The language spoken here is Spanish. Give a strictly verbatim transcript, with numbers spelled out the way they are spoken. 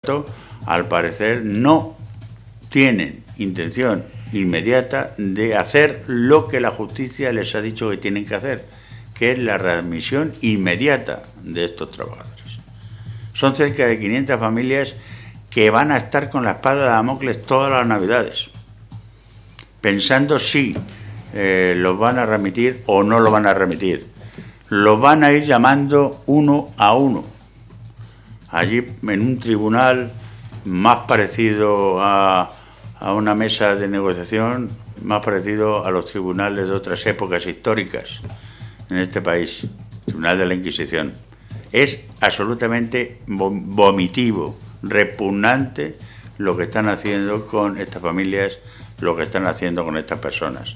tanto, al parecer no tienen intención inmediata de hacer lo que la justicia les ha dicho que tienen que hacer, que es la readmisión inmediata de estos trabajadores. Son cerca de quinientas familias que van a estar con la espada de Damocles todas las navidades, pensando si eh, los van a remitir o no los van a remitir. Los van a ir llamando uno a uno. Allí en un tribunal más parecido a, a una mesa de negociación, más parecido a los tribunales de otras épocas históricas en este país, Tribunal de la Inquisición. Es absolutamente vomitivo, repugnante lo que están haciendo con estas familias, lo que están haciendo con estas personas.